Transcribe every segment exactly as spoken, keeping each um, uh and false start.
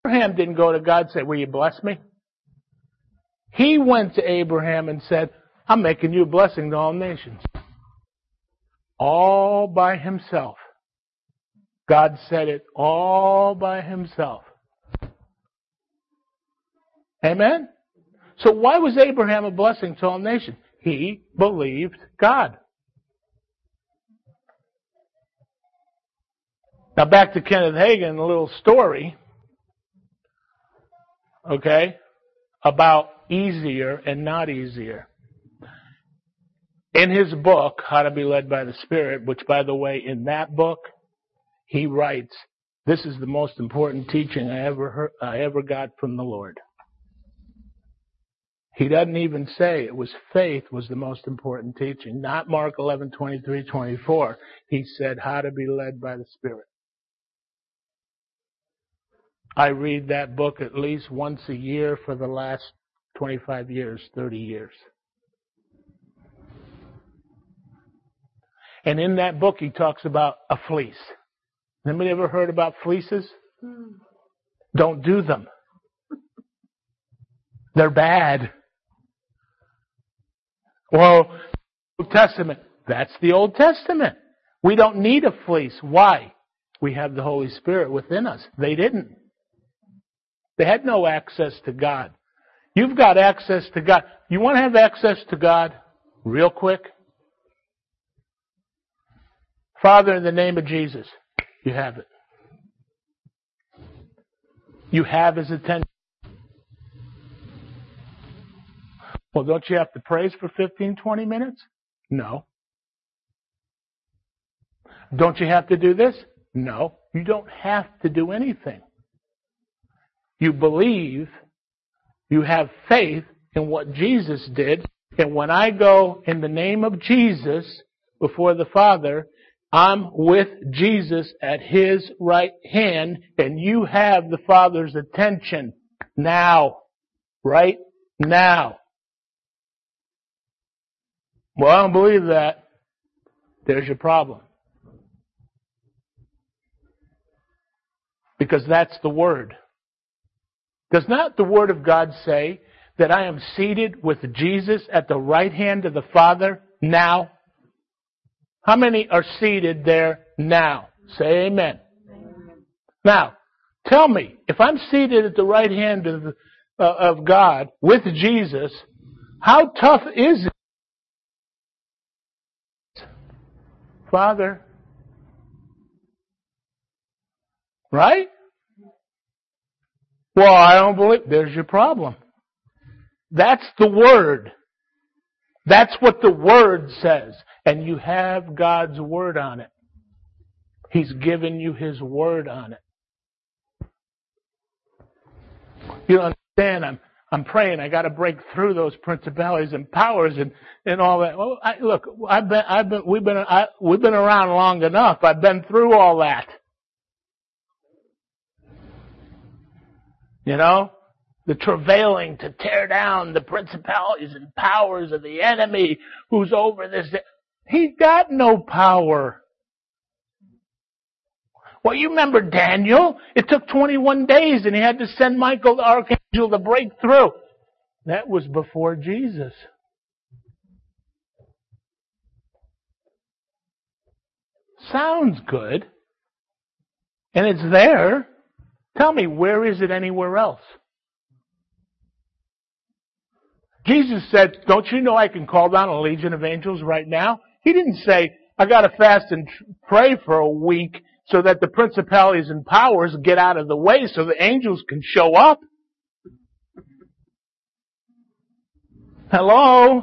Abraham didn't go to God and say, will you bless me? He went to Abraham and said, I'm making you a blessing to all nations. All by himself. God said it all by himself. Amen? So why was Abraham a blessing to all nations? He believed God. Now back to Kenneth Hagin, a little story, okay, about easier and not easier. In his book, How to Be Led by the Spirit, which, by the way, in that book, he writes, this is the most important teaching I ever heard, I ever got from the Lord. He doesn't even say it was faith was the most important teaching. Not Mark eleven, twenty-three, twenty-four. He said how to be led by the Spirit. I read that book at least once a year for the last twenty-five years, thirty years. And in that book he talks about a fleece. Anybody ever heard about fleeces? Hmm. Don't do them. They're bad. Well, Old Testament. That's the Old Testament. We don't need a fleece. Why? We have the Holy Spirit within us. They didn't. They had no access to God. You've got access to God. You want to have access to God real quick? Father, in the name of Jesus, you have it. You have His attention. Well, don't you have to praise for fifteen, twenty minutes? No. Don't you have to do this? No. You don't have to do anything. You believe, you have faith in what Jesus did, and when I go in the name of Jesus before the Father, I'm with Jesus at His right hand, and you have the Father's attention now. Right now. Well, I don't believe that. There's your problem. Because that's the Word. Does not the Word of God say that I am seated with Jesus at the right hand of the Father now? How many are seated there now? Say amen. Amen. Now, tell me, if I'm seated at the right hand of, uh, of God with Jesus, how tough is it? Father. Right? Well, I don't believe. There's your problem. That's the Word. That's what the Word says. And you have God's Word on it. He's given you His Word on it. You understand? I'm I'm praying. I got to break through those principalities and powers and, and all that. Well, I, look, I've been I've been we've been I, we've been around long enough. I've been through all that. You know, the travailing to tear down the principalities and powers of the enemy who's over this. He got no power. Well, you remember Daniel? It took twenty-one days and he had to send Michael the archangel to break through. That was before Jesus. Sounds good. And it's there. Tell me, where is it anywhere else? Jesus said, don't you know I can call down a legion of angels right now? He didn't say, I got to fast and pray for a week so that the principalities and powers get out of the way so the angels can show up. Hello?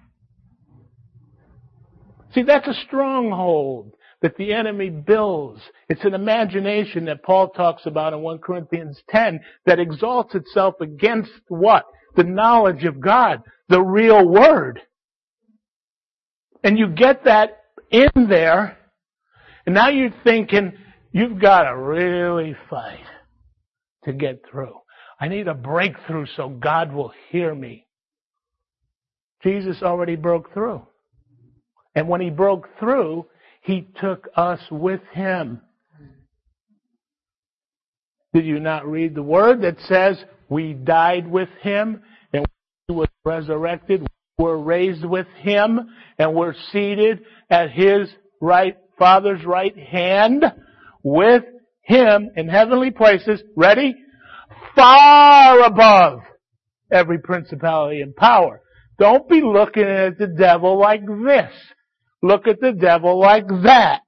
See, that's a stronghold that the enemy builds. It's an imagination that Paul talks about in First Corinthians ten that exalts itself against what? The knowledge of God, the real Word. And you get that in there, and now you're thinking, you've got to really fight to get through. I need a breakthrough so God will hear me. Jesus already broke through. And when He broke through, He took us with Him. Did you not read the word that says we died with him and he was resurrected? We were raised with him and we're seated at his right, Father's right hand with him in heavenly places. Ready? Far above every principality and power. Don't be looking at the devil like this. Look at the devil like that.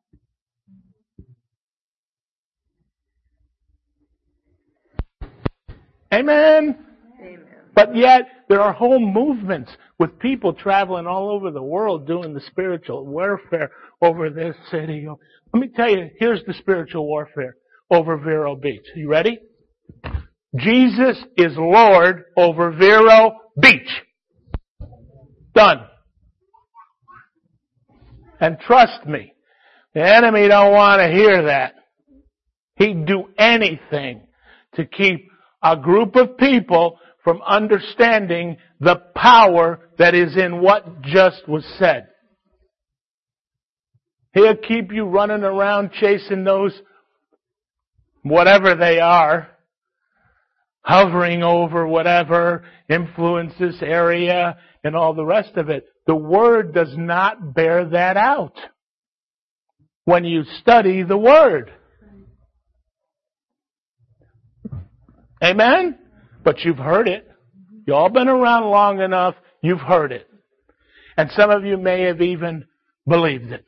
Amen? Amen. But yet, there are whole movements with people traveling all over the world doing the spiritual warfare over this city. Let me tell you, here's the spiritual warfare over Vero Beach. You ready? Jesus is Lord over Vero Beach. Done. And trust me, the enemy don't want to hear that. He'd do anything to keep a group of people from understanding the power that is in what just was said. He'll keep you running around chasing those, whatever they are, hovering over whatever, influence this area, and all the rest of it. The Word does not bear that out when you study the Word. Amen? But you've heard it. You've all been around long enough, you've heard it. And some of you may have even believed it.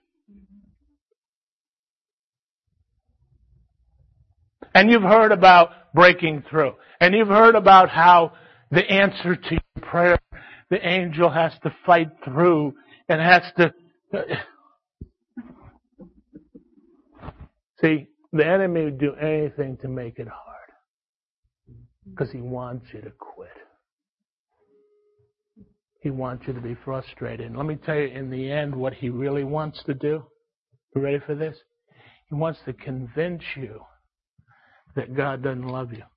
And you've heard about breaking through. And you've heard about how the answer to your prayer, the angel has to fight through and has to... See, the enemy would do anything to make it hard. Because he wants you to quit. He wants you to be frustrated. And let me tell you, in the end, what he really wants to do, you ready for this? He wants to convince you that God doesn't love you.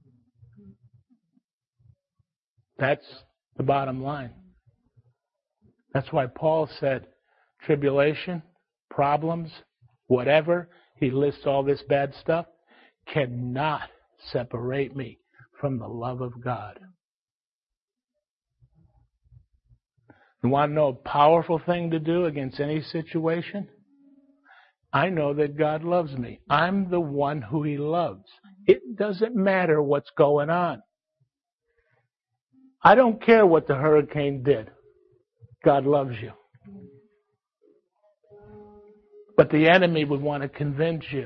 That's the bottom line. That's why Paul said, tribulation, problems, whatever, he lists all this bad stuff, cannot separate me from the love of God. You want to know a powerful thing to do against any situation? I know that God loves me. I'm the one who He loves. It doesn't matter what's going on. I don't care what the hurricane did. God loves you. But the enemy would want to convince you.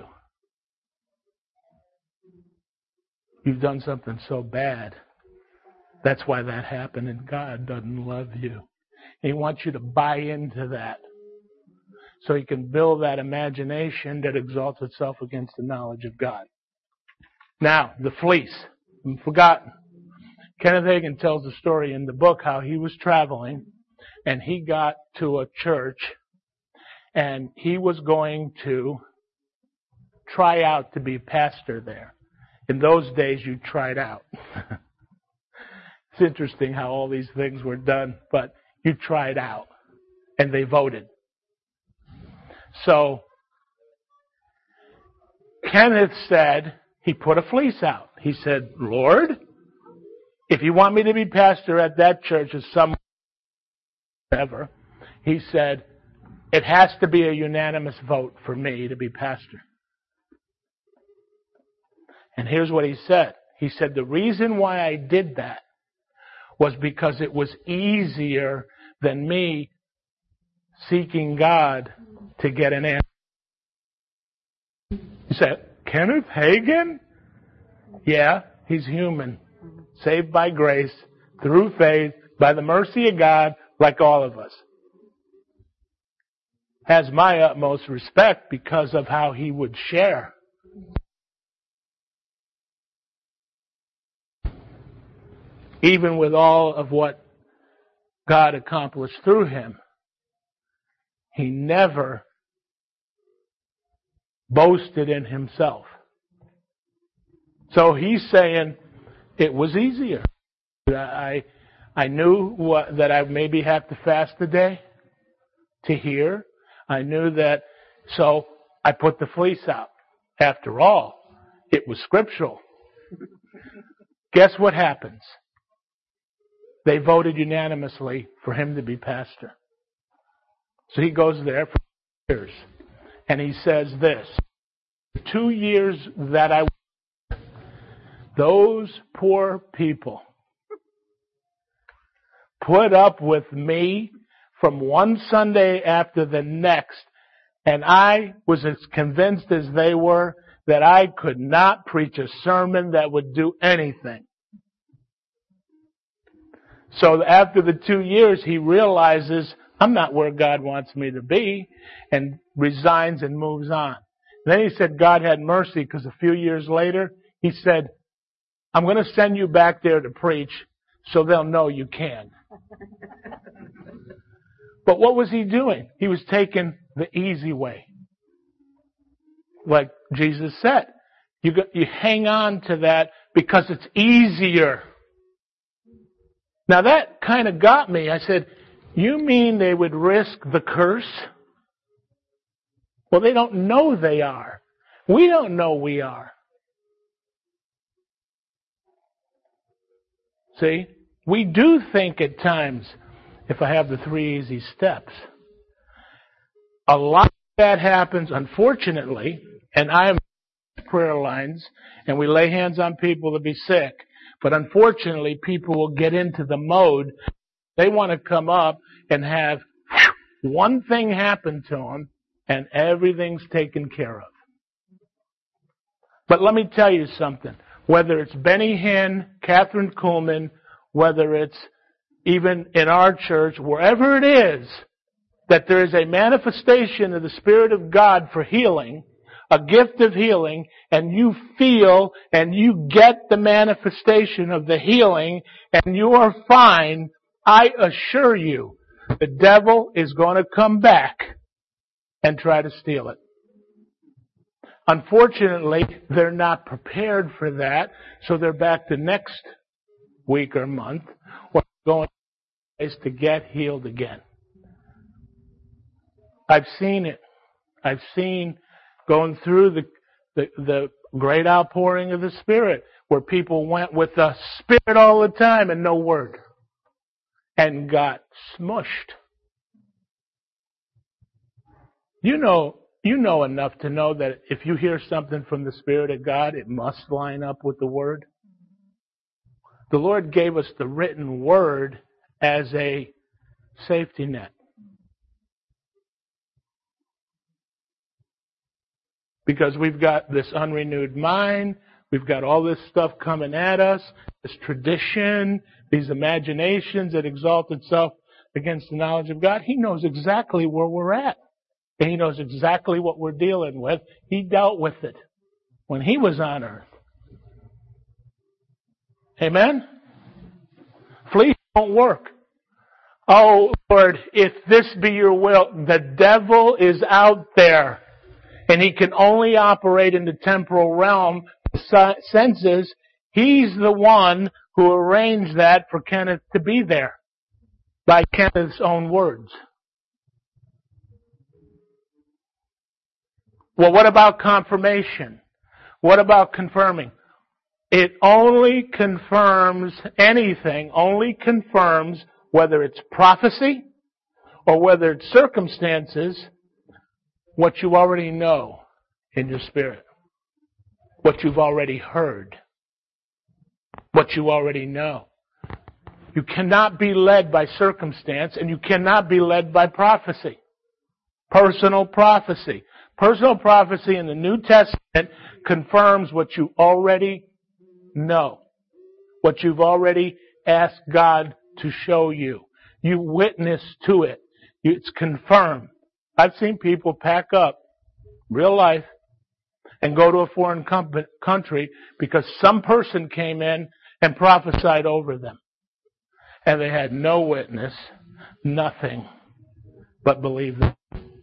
You've done something so bad. That's why that happened, and God doesn't love you. He wants you to buy into that so He can build that imagination that exalts itself against the knowledge of God. Now, the fleece. I'm forgotten. Kenneth Hagin tells the story in the book how he was traveling and he got to a church and he was going to try out to be pastor there. In those days, you tried out. It's interesting how all these things were done, but you tried out and they voted. So, Kenneth said, he put a fleece out. He said, Lord, if you want me to be pastor at that church or some ever, he said, it has to be a unanimous vote for me to be pastor. And here's what he said. He said, the reason why I did that was because it was easier than me seeking God to get an answer. He said, Kenneth Hagin? Yeah, he's human. Saved by grace, through faith, by the mercy of God, like all of us. Has my utmost respect because of how he would share. Even with all of what God accomplished through him, he never boasted in himself. So he's saying it was easier. I I knew what, that I maybe have to fast a day to hear. I knew that, so I put the fleece out. After all, it was scriptural. Guess what happens? They voted unanimously for him to be pastor. So he goes there for years. And he says this, two years that I was, those poor people put up with me from one Sunday after the next, and I was as convinced as they were that I could not preach a sermon that would do anything. So after the two years, he realizes, I'm not where God wants me to be, and resigns and moves on. Then he said God had mercy, because a few years later, he said, I'm going to send you back there to preach so they'll know you can. But what was he doing? He was taking the easy way. Like Jesus said, you, go, you hang on to that because it's easier. Now that kind of got me. I said, you mean they would risk the curse? Well, they don't know they are. We don't know we are. See? We do think at times, if I have the three easy steps, a lot of that happens, unfortunately, and I am prayer lines, and we lay hands on people to be sick, but unfortunately, people will get into the mode, they want to come up and have one thing happen to them, and everything's taken care of. But let me tell you something. Whether it's Benny Hinn, Catherine Kuhlman, whether it's even in our church, wherever it is, that there is a manifestation of the Spirit of God for healing, a gift of healing, and you feel and you get the manifestation of the healing, and you are fine, I assure you, the devil is going to come back and try to steal it. Unfortunately, they're not prepared for that, so they're back to next week or month, or going to get healed again. I've seen it. I've seen going through the, the, the great outpouring of the Spirit, where people went with the Spirit all the time and no word, and got smushed. You know, you know enough to know that if you hear something from the Spirit of God, it must line up with the Word. The Lord gave us the written Word as a safety net. Because we've got this unrenewed mind, we've got all this stuff coming at us, this tradition, these imaginations that exalt itself against the knowledge of God. He knows exactly where we're at. And He knows exactly what we're dealing with. He dealt with it when He was on earth. Amen? Fleas don't work. Oh, Lord, if this be your will, the devil is out there. And he can only operate in the temporal realm, the senses. He's the one who arranged that for Kenneth to be there, by Kenneth's own words. Well, what about confirmation? What about confirming? It only confirms anything, only confirms whether it's prophecy or whether it's circumstances, what you already know in your spirit, what you've already heard, what you already know. You cannot be led by circumstance, and you cannot be led by prophecy. Personal prophecy. Personal prophecy in the New Testament confirms what you already know, what you've already asked God to show you. You witness to it. It's confirmed. I've seen people pack up, real life, and go to a foreign country because some person came in and prophesied over them. And they had no witness, nothing, but believed them.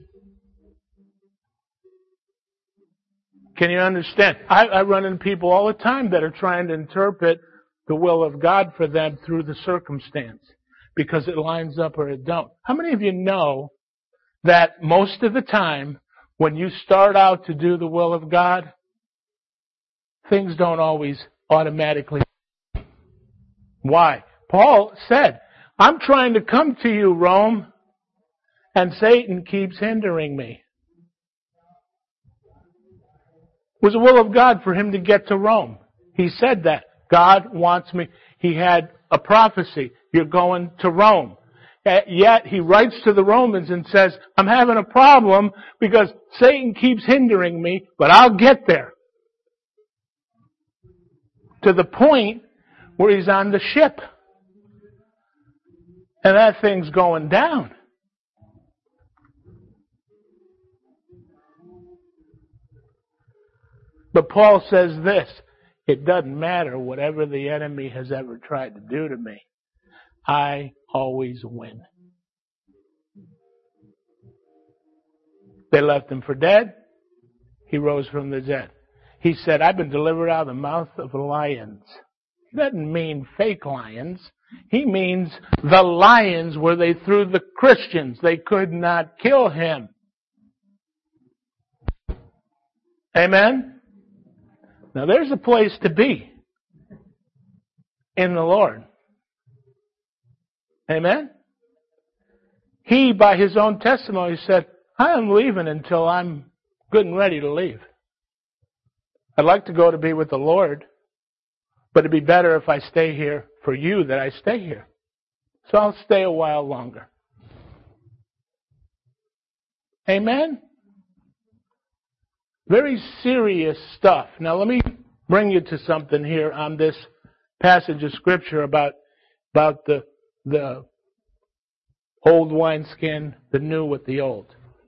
Can you understand? I, I run into people all the time that are trying to interpret the will of God for them through the circumstance because it lines up or it don't. How many of you know that most of the time when you start out to do the will of God, things don't always automatically. Why? Paul said, I'm trying to come to you, Rome, and Satan keeps hindering me. It was the will of God for him to get to Rome. He said that. God wants me. He had a prophecy. You're going to Rome. Yet he writes to the Romans and says, I'm having a problem because Satan keeps hindering me, but I'll get there. To the point where he's on the ship. And that thing's going down. But Paul says this, it doesn't matter whatever the enemy has ever tried to do to me. I always win. They left him for dead. He rose from the dead. He said, I've been delivered out of the mouth of lions. He doesn't mean fake lions. He means the lions where they threw the Christians. They could not kill him. Amen? Now there's a place to be in the Lord. Amen? He, by his own testimony, said, I am leaving until I'm good and ready to leave. I'd like to go to be with the Lord, but it'd be better if I stay here for you that I stay here. So I'll stay a while longer. Amen? Very serious stuff. Now let me bring you to something here on this passage of Scripture about, about the, the old wineskin, the new with the old.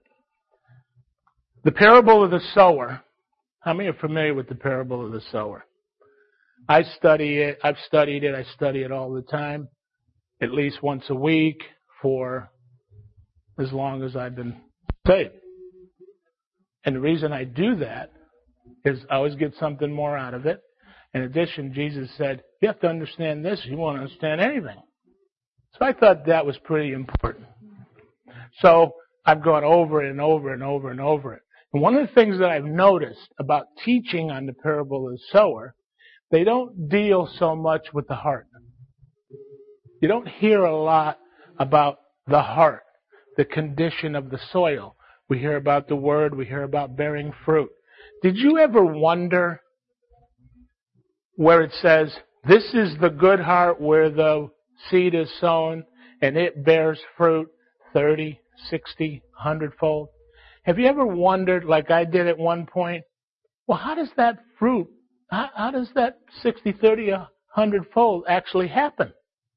The parable of the sower. How many are familiar with the parable of the sower? I study it. I've studied it. I study it all the time, at least once a week for as long as I've been saved. And the reason I do that is I always get something more out of it. In addition, Jesus said, you have to understand this if you want to understand anything. So I thought that was pretty important. So I've gone over it and over and over and over it. And one of the things that I've noticed about teaching on the parable of the sower, they don't deal so much with the heart. You don't hear a lot about the heart, the condition of the soil. We hear about the word, we hear about bearing fruit. Did you ever wonder where it says, this is the good heart where the seed is sown and it bears fruit thirty, sixty, one hundred fold? Have you ever wondered, like I did at one point, well, how does that fruit, how, how does that sixty, thirty, one hundred fold actually happen?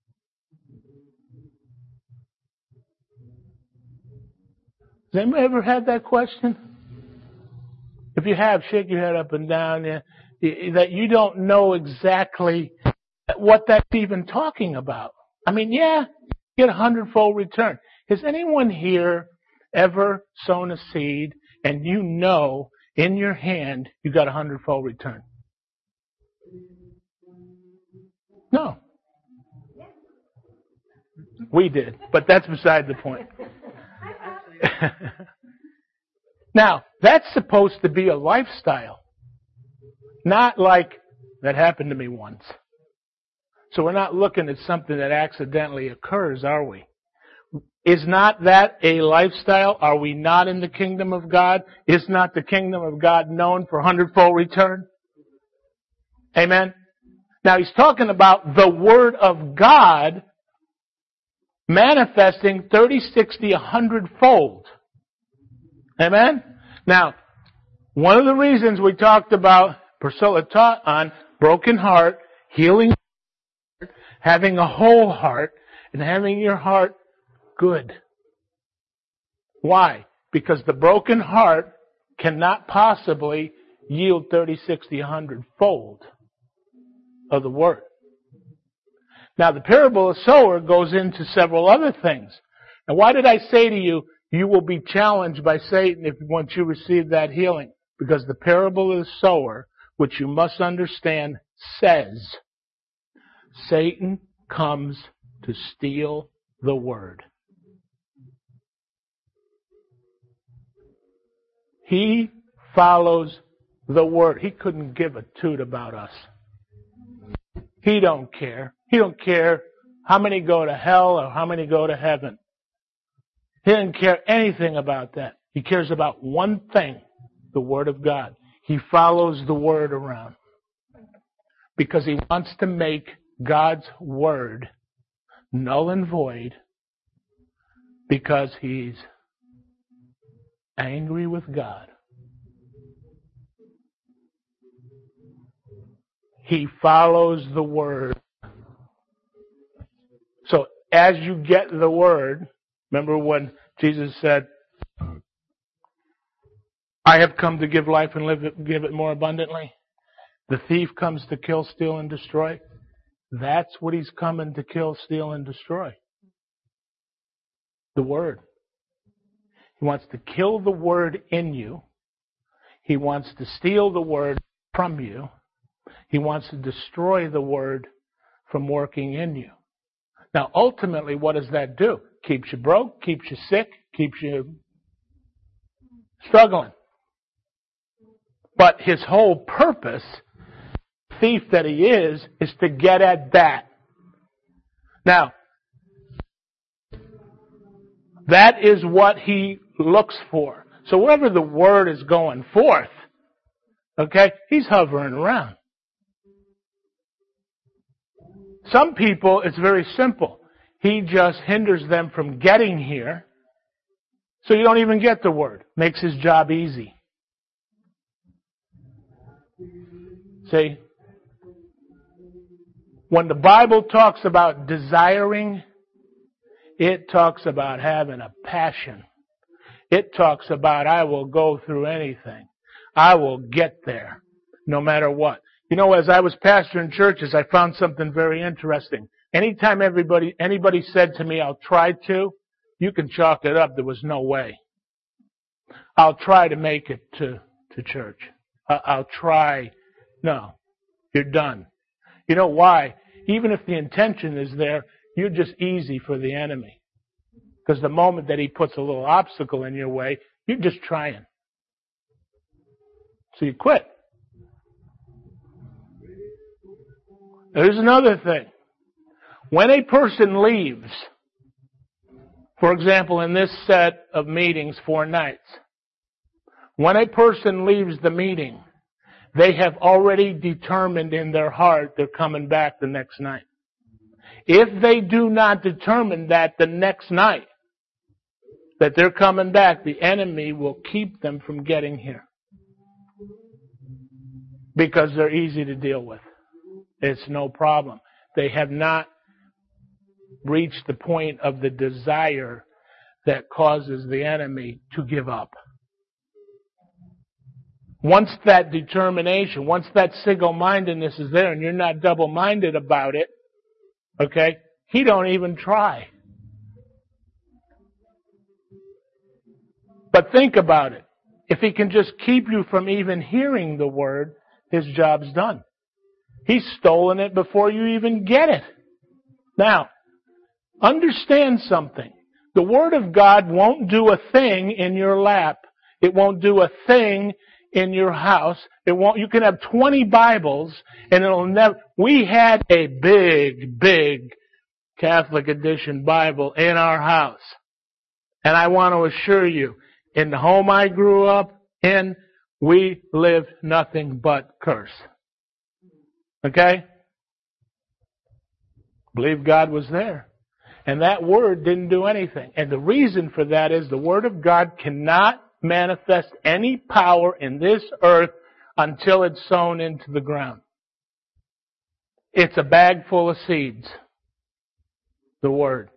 Has anybody ever had that question? If you have, shake your head up and down. Yeah, that you don't know exactly what that's even talking about. I mean, yeah, you get a hundredfold return. Has anyone here ever sown a seed and you know in your hand you got a hundredfold return? No. We did, but that's beside the point. Now, that's supposed to be a lifestyle. Not like, that happened to me once. So we're not looking at something that accidentally occurs, are we? Is not that a lifestyle? Are we not in the kingdom of God? Is not the kingdom of God known for hundredfold return? Amen? Now he's talking about the Word of God manifesting thirty, sixty, one hundred fold. Amen? Now, one of the reasons we talked about, Priscilla taught on broken heart, healing, having a whole heart, and having your heart good. Why? Because the broken heart cannot possibly yield thirty, sixty, one hundred fold of the Word. Now, the parable of the sower goes into several other things. Now, why did I say to you, you will be challenged by Satan if once you receive that healing? Because the parable of the sower, which you must understand, says, Satan comes to steal the word. He follows the word. He couldn't give a toot about us. He don't care. He don't care how many go to hell or how many go to heaven. He doesn't care anything about that. He cares about one thing, the Word of God. He follows the Word around because he wants to make God's Word null and void because he's angry with God. He follows the Word. So as you get the Word, remember when Jesus said, I have come to give life and live it, give it more abundantly. The thief comes to kill, steal, and destroy. That's what he's coming to kill, steal, and destroy. The Word. He wants to kill the Word in you. He wants to steal the Word from you. He wants to destroy the Word from working in you. Now, ultimately, what does that do? Keeps you broke, keeps you sick, keeps you struggling. But his whole purpose, thief that he is, is to get at that. Now, that is what he looks for. So wherever the Word is going forth, okay, he's hovering around. Some people, it's very simple. He just hinders them from getting here, so you don't even get the Word. Makes his job easy. See? When the Bible talks about desiring, it talks about having a passion. It talks about, I will go through anything. I will get there, no matter what. You know, as I was pastoring churches, I found something very interesting. Anytime everybody, anybody said to me, I'll try to, you can chalk it up, there was no way. I'll try to make it to, to church. I'll try. No, you're done. You know why? Even if the intention is there, you're just easy for the enemy. Because the moment that he puts a little obstacle in your way, you're just trying. So you quit. There's another thing. When a person leaves, for example, in this set of meetings, four nights, when a person leaves the meeting, they have already determined in their heart they're coming back the next night. If they do not determine that the next night, that they're coming back, the enemy will keep them from getting here. Because they're easy to deal with. It's no problem. They have not reached the point of the desire that causes the enemy to give up. Once that determination, once that single-mindedness is there and you're not double-minded about it, okay, he don't even try. But think about it. If he can just keep you from even hearing the Word, his job's done. He's stolen it before you even get it. Now, understand something. The Word of God won't do a thing in your lap. It won't do a thing in your house. It won't. You can have twenty Bibles, and it'll never. We had a big, big Catholic edition Bible in our house, and I want to assure you, in the home I grew up in, we lived nothing but curse. Okay? Believe God was there. And that Word didn't do anything. And the reason for that is the Word of God cannot manifest any power in this earth until it's sown into the ground. It's a bag full of seeds. The Word.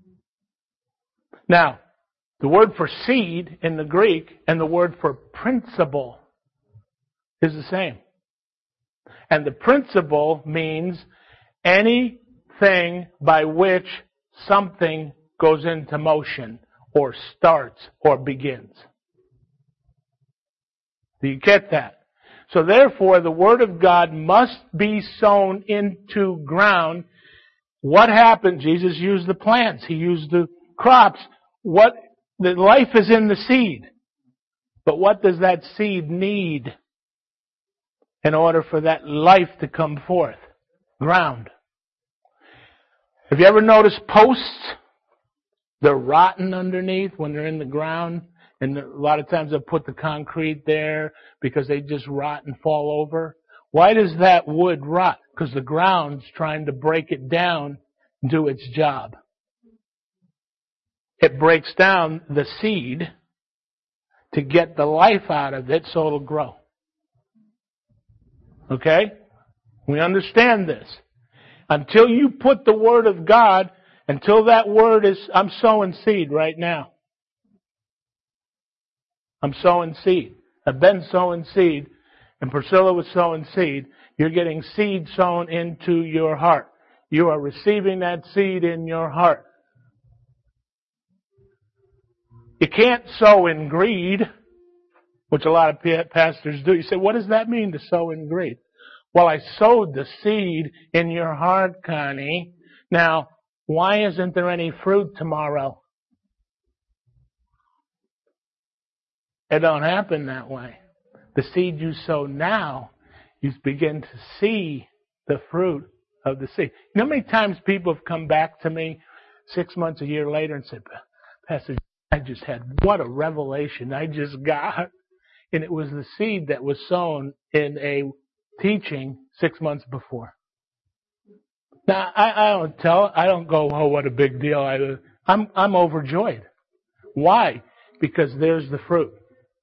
Now, the word for seed in the Greek and the word for principle is the same. And the principle means anything by which something goes into motion or starts or begins. Do you get that? So therefore, the Word of God must be sown into ground. What happened? Jesus used the plants. He used the crops. What, the life is in the seed. But what does that seed need in order for that life to come forth? Ground. Have you ever noticed posts? They're rotten underneath when they're in the ground. And a lot of times they'll put the concrete there because they just rot and fall over. Why does that wood rot? Because the ground's trying to break it down and do its job. It breaks down the seed to get the life out of it so it'll grow. Okay? We understand this. Until you put the Word of God, until that Word is, I'm sowing seed right now. I'm sowing seed. I've been sowing seed, and Priscilla was sowing seed. You're getting seed sown into your heart. You are receiving that seed in your heart. You can't sow in greed, which a lot of pastors do. You say, what does that mean to sow in greed? Well, I sowed the seed in your heart, Connie. Now, why isn't there any fruit tomorrow? It don't happen that way. The seed you sow now, you begin to see the fruit of the seed. You know how many times people have come back to me six months, a year later and said, Pastor, I just had, what a revelation I just got. And it was the seed that was sown in a teaching six months before. Now, I, I don't tell, I don't go, oh, what a big deal. I, I'm, I'm overjoyed. Why? Because there's the fruit.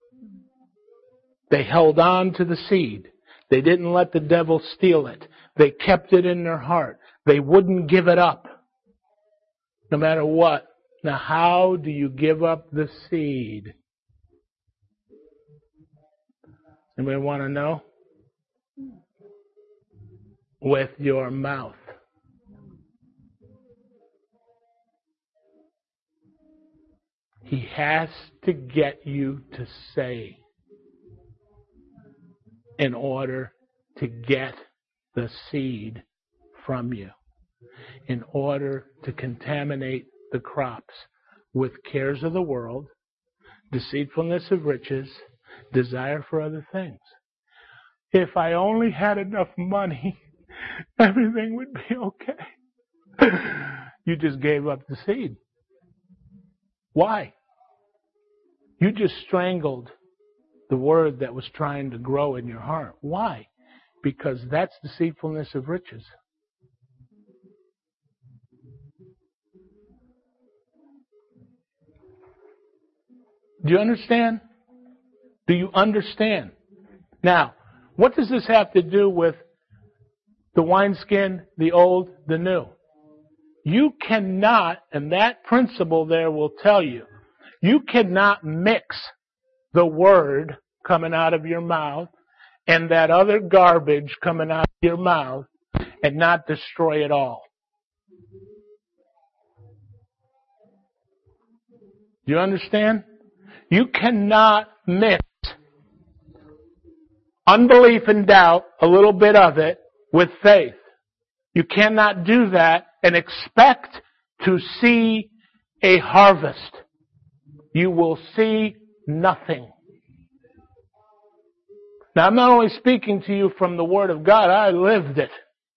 They held on to the seed. They didn't let the devil steal it. They kept it in their heart. They wouldn't give it up, no matter what. Now, how do you give up the seed? Anybody want to know? With your mouth. He has to get you to say in order to get the seed from you, in order to contaminate the crops with cares of the world, deceitfulness of riches, desire for other things. If I only had enough money, everything would be okay. You just gave up the seed. Why? You just strangled the word that was trying to grow in your heart. Why? Because that's deceitfulness of riches. Do you understand? Do you understand? Now, what does this have to do with the wineskin, the old, the new? You cannot, and that principle there will tell you, you cannot mix the word coming out of your mouth and that other garbage coming out of your mouth and not destroy it all. Do you understand? You cannot mix unbelief and doubt, a little bit of it, with faith. You cannot do that and expect to see a harvest. You will see nothing. Now, I'm not only speaking to you from the Word of God, I lived it.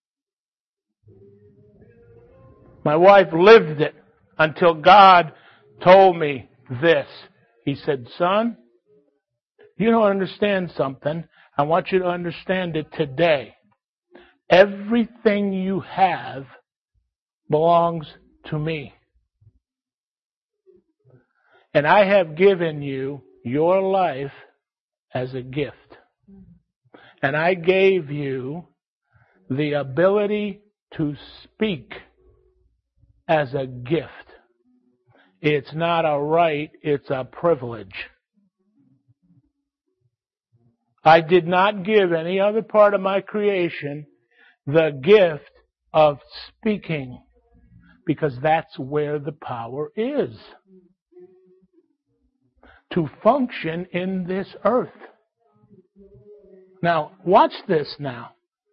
My wife lived it until God told me this. He said, son, you don't understand something. I want you to understand it today. Everything you have belongs to me. And I have given you your life as a gift. And I gave you the ability to speak as a gift. It's not a right, it's a privilege. I did not give any other part of my creation the gift of speaking, because that's where the power is. To function in this earth. Now, watch this now.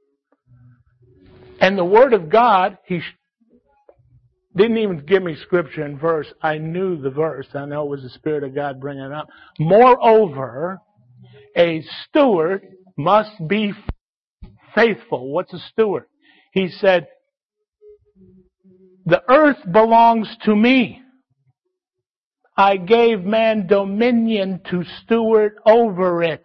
And the Word of God, He didn't even give me scripture and verse. I knew the verse. I know it was the Spirit of God bringing it up. Moreover, a steward must be faithful. What's a steward? He said, the earth belongs to me. I gave man dominion to steward over it.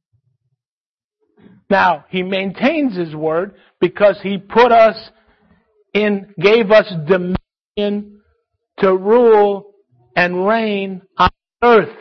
Now, he maintains his word because he put us in, gave us dominion to rule and reign on earth.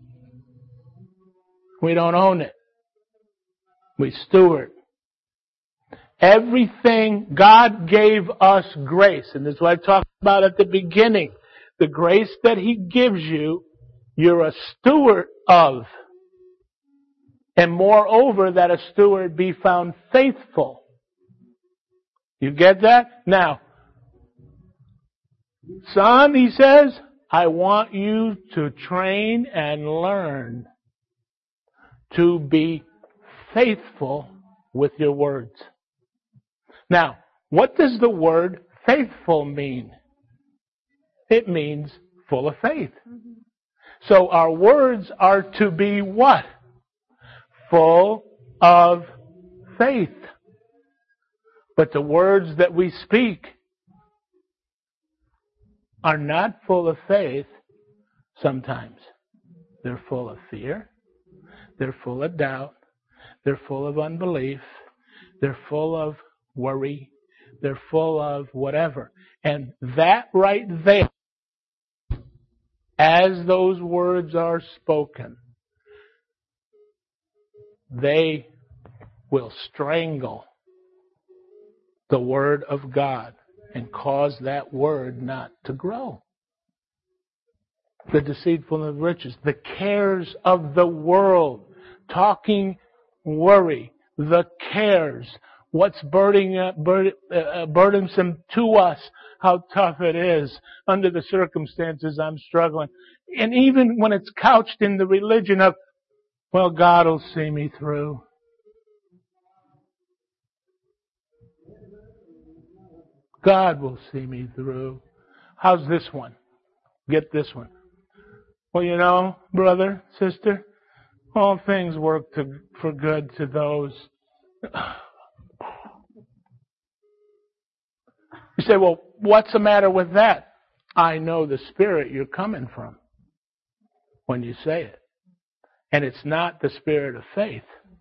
We don't own it. We steward. Everything, God gave us grace. And this is what I talked about at the beginning. The grace that He gives you, you're a steward of. And moreover, that a steward be found faithful. You get that? Now, son, he says, I want you to train and learn to be faithful with your words. Now, what does the word faithful mean? It means full of faith. Mm-hmm. So our words are to be what? Full of faith. But the words that we speak are not full of faith sometimes. They're full of fear. They're full of doubt. They're full of unbelief. They're full of worry. They're full of whatever. And that right there, as those words are spoken, they will strangle the Word of God and cause that Word not to grow. The deceitfulness of riches, the cares of the world, talking worry, the cares, what's burdening, uh, bur- uh, burdensome to us, how tough it is under the circumstances I'm struggling. And even when it's couched in the religion of, well, God will see me through. God will see me through. How's this one? Get this one. Well, you know, brother, sister, all things work to, for good to those. You say, well, what's the matter with that? I know the spirit you're coming from when you say it. And it's not the spirit of faith.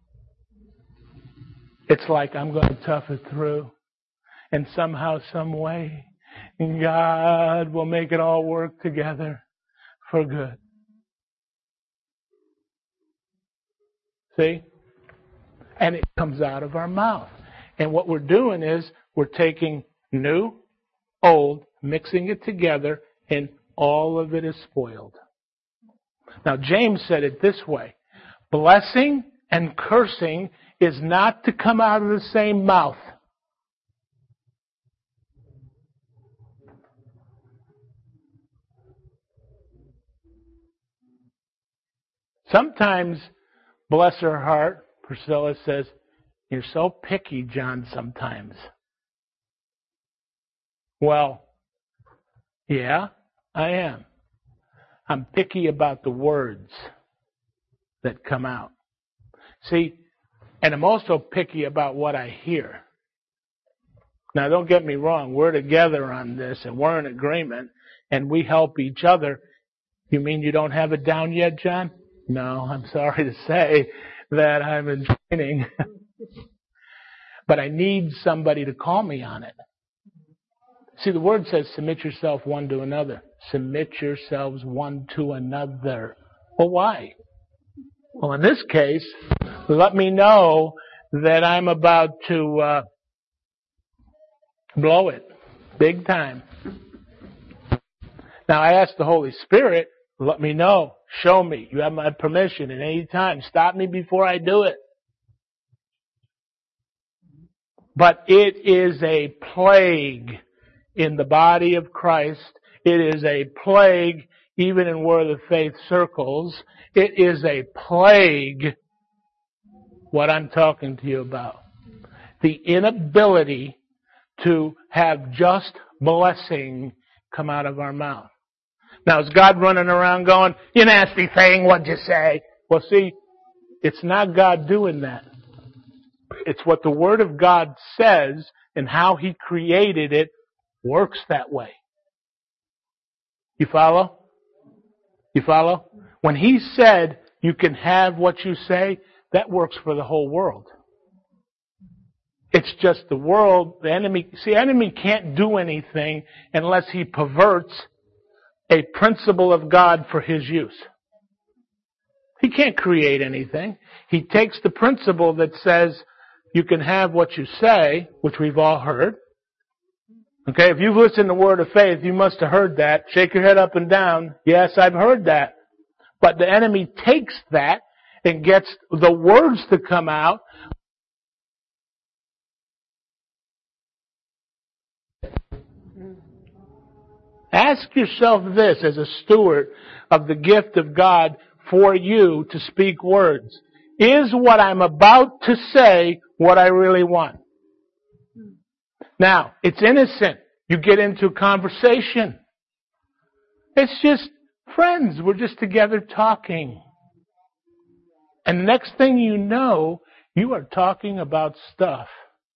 It's like, I'm going to tough it through. And somehow, some way, God will make it all work together for good. See? And it comes out of our mouth. And what we're doing is we're taking new, old, mixing it together, and all of it is spoiled. Now, James said it this way. Blessing and cursing is not to come out of the same mouth. Sometimes, bless her heart, Priscilla says, you're so picky, John, sometimes. Well, yeah, I am. I'm picky about the words that come out. See, and I'm also picky about what I hear. Now, don't get me wrong. We're together on this, and we're in agreement, and we help each other. You mean you don't have it down yet, John? No, I'm sorry to say that I'm in training. But I need somebody to call me on it. See, the word says, submit yourself one to another. Submit yourselves one to another. Well, why? Well, in this case, let me know that I'm about to uh, blow it big time. Now, I asked the Holy Spirit, let me know. Show me. You have my permission at any time. Stop me before I do it. But it is a plague in the body of Christ. It is a plague even in Word of Faith circles. It is a plague what I'm talking to you about. The inability to have just blessing come out of our mouth. Now, is God running around going, you nasty thing, what'd you say? Well, see, it's not God doing that. It's what the Word of God says and how He created it works that way. You follow? You follow? When He said you can have what you say, that works for the whole world. It's just the world, the enemy, see, the enemy can't do anything unless he perverts a principle of God for his use. He can't create anything. He takes the principle that says you can have what you say, which we've all heard. Okay, if you've listened to Word of Faith, you must have heard that. Shake your head up and down. Yes, I've heard that. But the enemy takes that and gets the words to come out. Ask yourself this as a steward of the gift of God for you to speak words. Is what I'm about to say what I really want? Now, it's innocent. You get into a conversation. It's just friends. We're just together talking. And the next thing you know, you are talking about stuff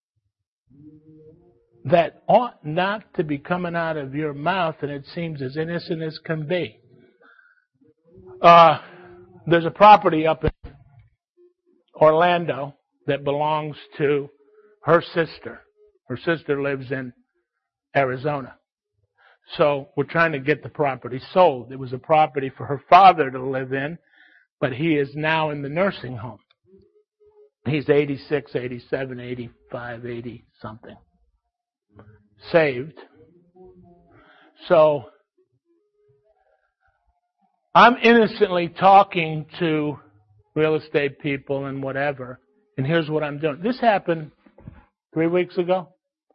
that ought not to be coming out of your mouth, and it seems as innocent as can be. Uh, there's a property up in Orlando that belongs to her sister. Her sister lives in Arizona. So we're trying to get the property sold. It was a property for her father to live in, but he is now in the nursing home. He's eighty-six, eighty-seven, eighty-five, eighty something. Saved. So I'm innocently talking to real estate people and whatever, and here's what I'm doing. This happened three weeks ago.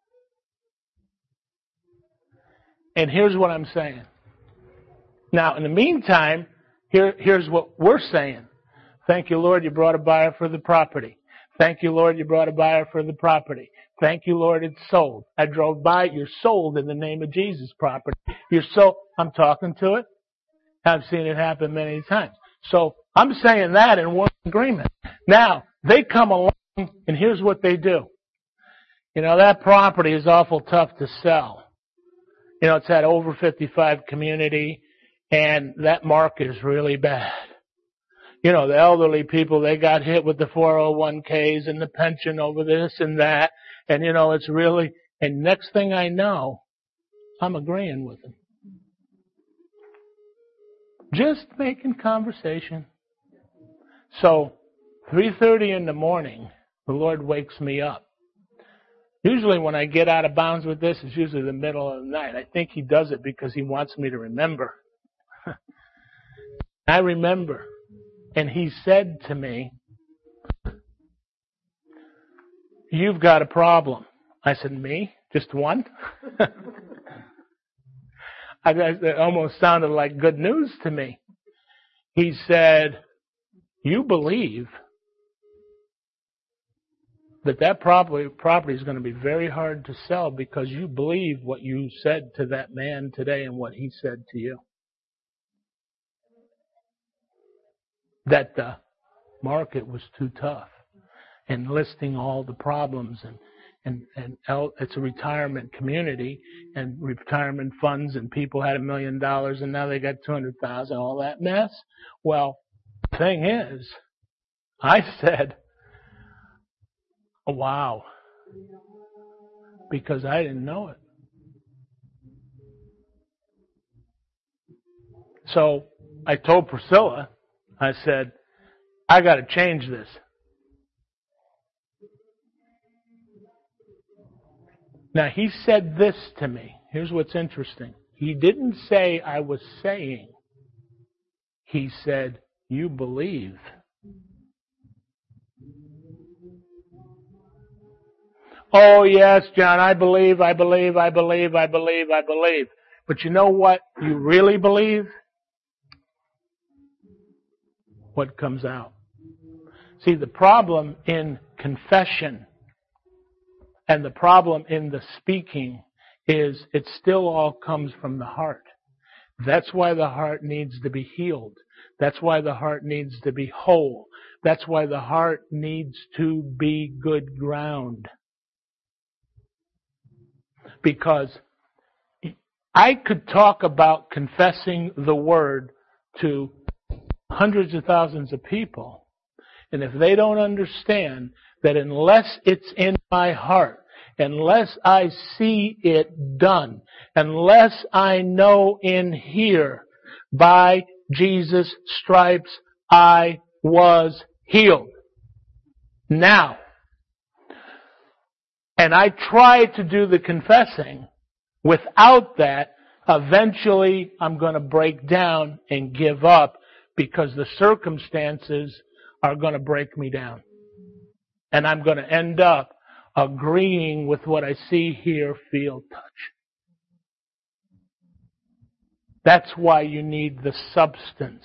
And here's what I'm saying. Now, in the meantime, here, here's what we're saying. Thank you, Lord, you brought a buyer for the property. Thank you, Lord, you brought a buyer for the property. Thank you, Lord, it's sold. I drove by it. You're sold in the name of Jesus property. You're sold. I'm talking to it. I've seen it happen many times. So I'm saying that in one agreement. Now, they come along, and here's what they do. You know, that property is awful tough to sell. You know, it's that over fifty-five community, and that market is really bad. You know, the elderly people, they got hit with the four oh one k's and the pension over this and that. And, you know, it's really, and next thing I know, I'm agreeing with them. Just making conversation. So, three thirty in the morning, the Lord wakes me up. Usually when I get out of bounds with this, it's usually the middle of the night. I think He does it because He wants me to remember. I remember. And He said to me, you've got a problem. I said, me? Just one? I, it almost sounded like good news to me. He said, you believe that that property, property is going to be very hard to sell because you believe what you said to that man today and what he said to you. That the market was too tough, and listing all the problems, and and and it's a retirement community, and retirement funds, and people had a million dollars and now they got two hundred thousand, all that mess. Well, the thing is, I said, oh, wow, because I didn't know it. So I told Priscilla, I said, I got to change this. Now, he said this to me. Here's what's interesting. He didn't say I was saying. He said, you believe. Oh, yes, John, I believe, I believe, I believe, I believe, I believe. But you know what you really believe? What comes out. See, the problem in confession and the problem in the speaking is it still all comes from the heart. That's why the heart needs to be healed. That's why the heart needs to be whole. That's why the heart needs to be good ground. Because I could talk about confessing the word to hundreds of thousands of people, and if they don't understand that unless it's in my heart, unless I see it done, unless I know in here, by Jesus' stripes I was healed. Now, and I try to do the confessing, without that, eventually I'm going to break down and give up because the circumstances are going to break me down. And I'm going to end up agreeing with what I see, hear, feel, touch. That's why you need the substance.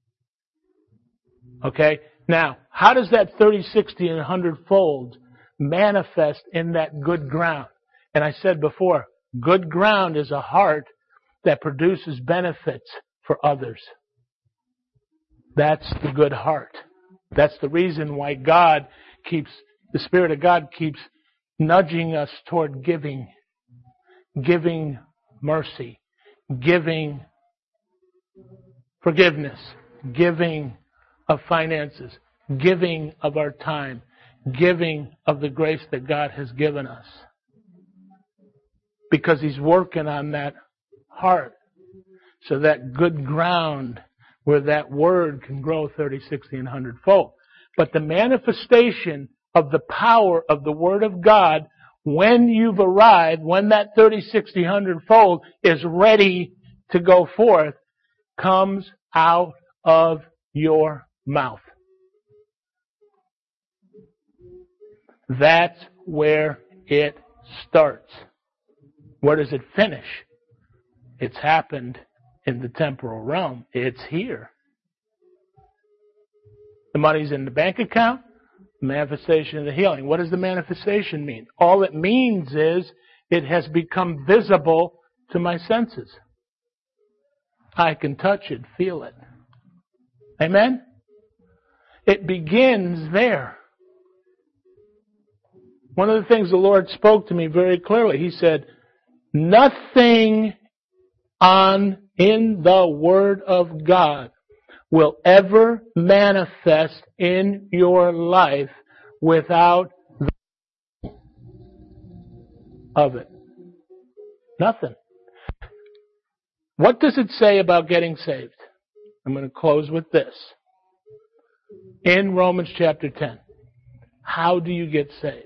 Okay? Now, how does that thirty, sixty, and one hundred fold manifest in that good ground? And I said before, good ground is a heart that produces benefits for others. That's the good heart. That's the reason why God keeps, the Spirit of God keeps nudging us toward giving, giving mercy, giving forgiveness, giving of finances, giving of our time, giving of the grace that God has given us. Because He's working on that heart. So that good ground where that word can grow thirty, sixty, and one hundred fold. But the manifestation of the power of the Word of God, when you've arrived, when that thirty, sixty, one hundred fold is ready to go forth, comes out of your mouth. That's where it starts. Where does it finish? It's happened in the temporal realm. It's here. The money's in the bank account. The manifestation of the healing. What does the manifestation mean? All it means is it has become visible to my senses. I can touch it, feel it. Amen? It begins there. One of the things the Lord spoke to me very clearly, He said, nothing on in the Word of God will ever manifest in your life without the of it. Nothing. What does it say about getting saved? I'm going to close with this. In Romans chapter ten, how do you get saved?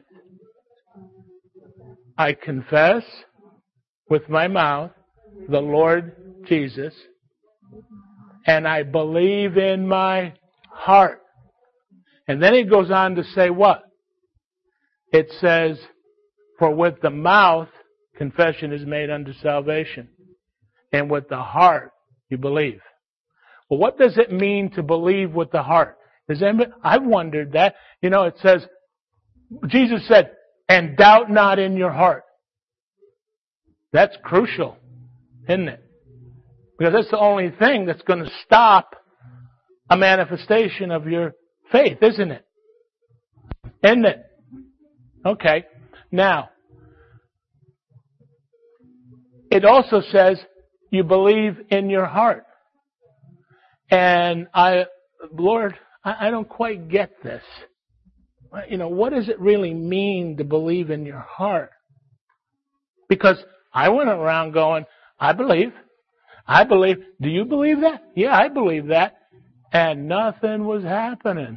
I confess with my mouth the Lord Jesus, and I believe in my heart. And then it goes on to say what? It says, for with the mouth confession is made unto salvation, and with the heart you believe. Well, what does it mean to believe with the heart? Does anybody, I've wondered that. You know, it says, Jesus said, and doubt not in your heart. That's crucial, isn't it? Because that's the only thing that's going to stop a manifestation of your faith, isn't it? Isn't it? Okay. Now, it also says you believe in your heart. And I, Lord, I, I don't quite get this. You know, what does it really mean to believe in your heart? Because I went around going, I believe. I believe. Do you believe that? Yeah, I believe that. And nothing was happening.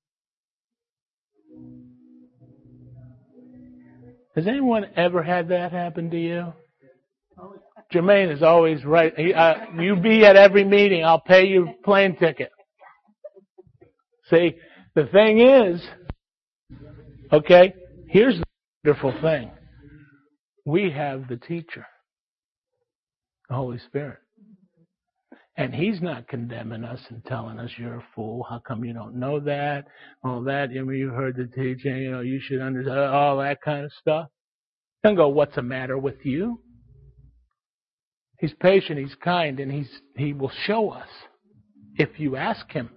Has anyone ever had that happen to you? Jermaine is always right. He, uh, you be at every meeting. I'll pay your plane ticket. See, the thing is, okay, here's the wonderful thing. We have the teacher, the Holy Spirit. And He's not condemning us and telling us you're a fool. How come you don't know that? All that. You know, you heard the teaching. You know, you should understand all that kind of stuff. Don't go, what's the matter with you? He's patient. He's kind, and he's He will show us if you ask Him.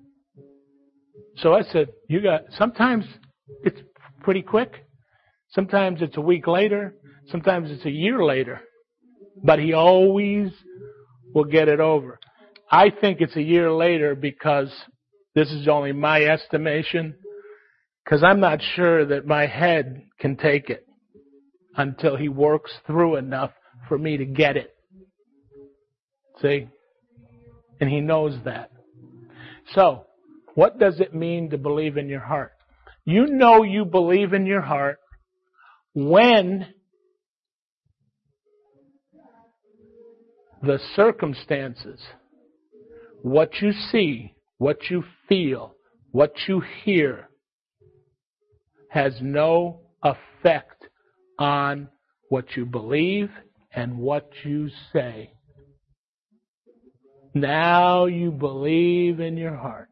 So I said, you got. Sometimes it's pretty quick. Sometimes it's a week later. Sometimes it's a year later. But he always will get it over. I think it's a year later because this is only my estimation, because I'm not sure that my head can take it until he works through enough for me to get it. See? And he knows that. So, what does it mean to believe in your heart? You know you believe in your heart when the circumstances, what you see, what you feel, what you hear, has no effect on what you believe and what you say. Now you believe in your heart.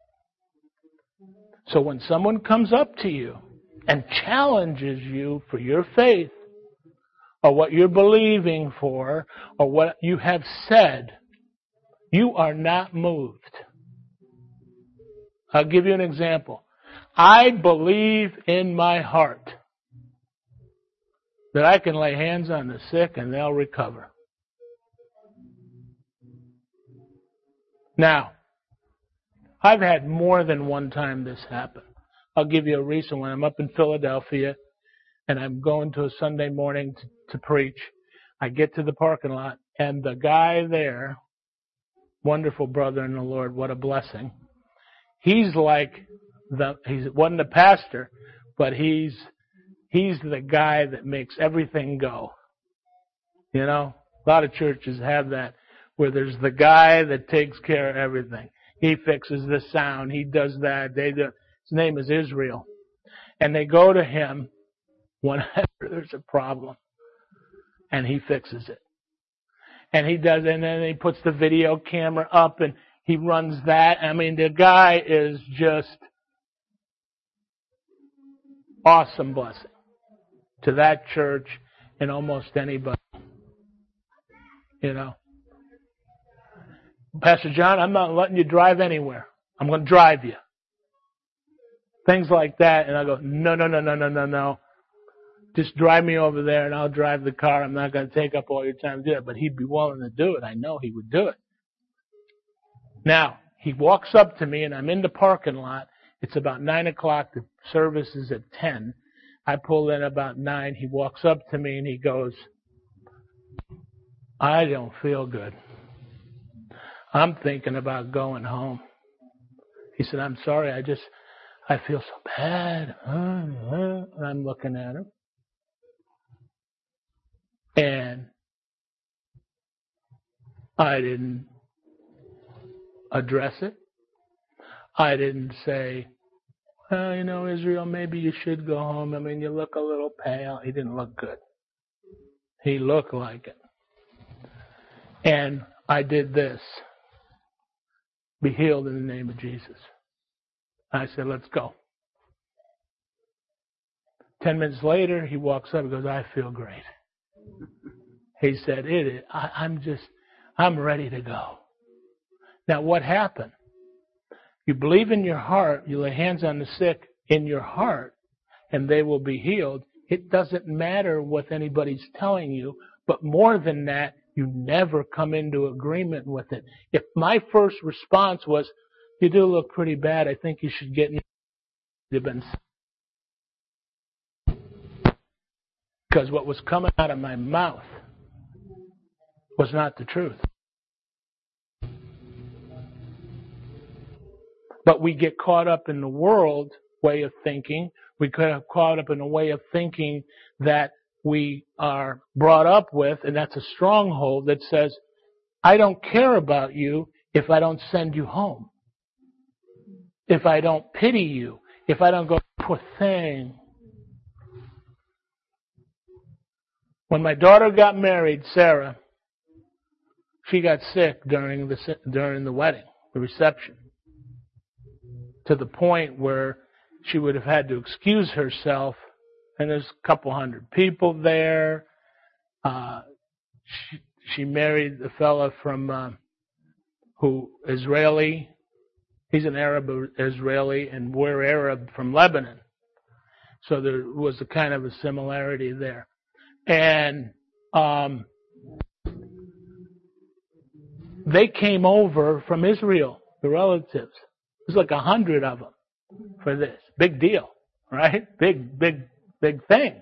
So when someone comes up to you and challenges you for your faith, or what you're believing for, or what you have said, you are not moved. I'll give you an example. I believe in my heart that I can lay hands on the sick and they'll recover. Now, I've had more than one time this happen. I'll give you a recent one. I'm up in Philadelphia, and I'm going to a Sunday morning to, to preach. I get to the parking lot, and the guy there, wonderful brother in the Lord, what a blessing. He's like the he wasn't a pastor, but he's he's the guy that makes everything go. You know, a lot of churches have that, where there's the guy that takes care of everything. He fixes the sound. He does that. They do. His name is Israel, and they go to him whenever there's a problem, and he fixes it. And he does, and then he puts the video camera up, and he runs that. I mean, the guy is just awesome blessing to that church and almost anybody. You know, Pastor John, I'm not letting you drive anywhere. I'm going to drive you. Things like that, and I go, no, no, no, no, no, no, no. Just drive me over there and I'll drive the car. I'm not going to take up all your time to do it. But he'd be willing to do it. I know he would do it. Now, he walks up to me and I'm in the parking lot. It's about nine o'clock. The service is at ten. I pull in about nine. He walks up to me and he goes, I don't feel good. I'm thinking about going home. He said, I'm sorry. I just, I feel so bad. And I'm looking at him. And I didn't address it. I didn't say, well, you know, Israel, maybe you should go home. I mean, you look a little pale. He didn't look good. He looked like it. And I did this. Be healed in the name of Jesus. I said, let's go. Ten minutes later, he walks up and goes, I feel great. He said, it is, I, I'm just, I'm ready to go. Now, what happened? You believe in your heart, you lay hands on the sick in your heart, and they will be healed. It doesn't matter what anybody's telling you, but more than that, you never come into agreement with it. If my first response was, you do look pretty bad, I think you should get in, you've been, because what was coming out of my mouth was not the truth. But we get caught up in the world way of thinking. We get caught up in a way of thinking that we are brought up with, and that's a stronghold that says, I don't care about you if I don't send you home. If I don't pity you. If I don't go, poor thing. When my daughter got married, Sarah, she got sick during the during the wedding, the reception, to the point where she would have had to excuse herself. And there's a couple hundred people there. Uh, she, she married a fella from uh, who Israeli. He's an Arab Israeli, and we're Arab from Lebanon. So there was a kind of a similarity there. And um, they came over from Israel, the relatives. There's like a hundred of them for this. Big deal, right? Big, big, big thing.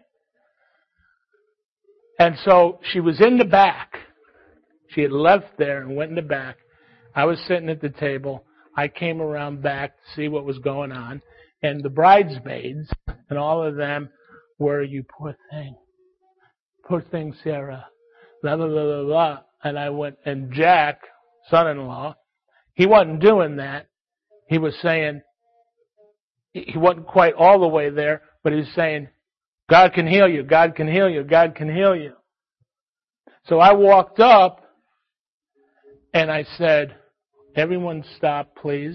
And so she was in the back. She had left there and went in the back. I was sitting at the table. I came around back to see what was going on. And the bridesmaids and all of them were, you poor thing. Poor thing, Sarah. Blah, blah, blah, blah, blah. And I went, and Jack, son-in-law, he wasn't doing that. He was saying, he wasn't quite all the way there, but he was saying, God can heal you, God can heal you, God can heal you. So I walked up and I said, everyone stop, please.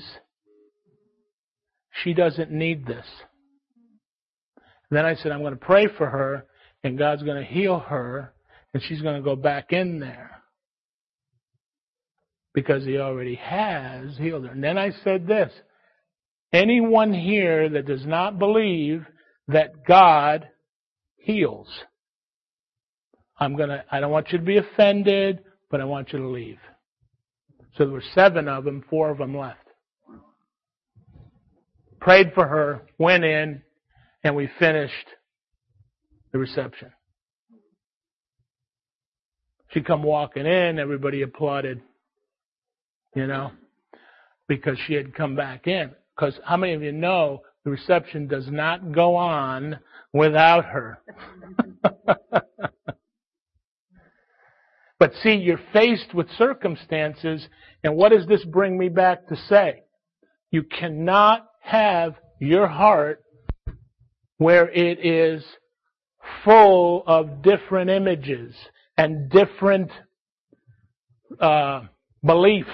She doesn't need this. And then I said, I'm going to pray for her, and God's going to heal her, and she's going to go back in there. Because He already has healed her. And then I said this, anyone here that does not believe that God heals, I'm going to, I don't want you to be offended, but I want you to leave. So there were seven of them, four of them left. Prayed for her, went in, and we finished the reception. She come walking in, everybody applauded, you know, because she had come back in. Because how many of you know the reception does not go on without her? But see, you're faced with circumstances, and what does this bring me back to say? You cannot have your heart where it is full of different images and different uh, beliefs.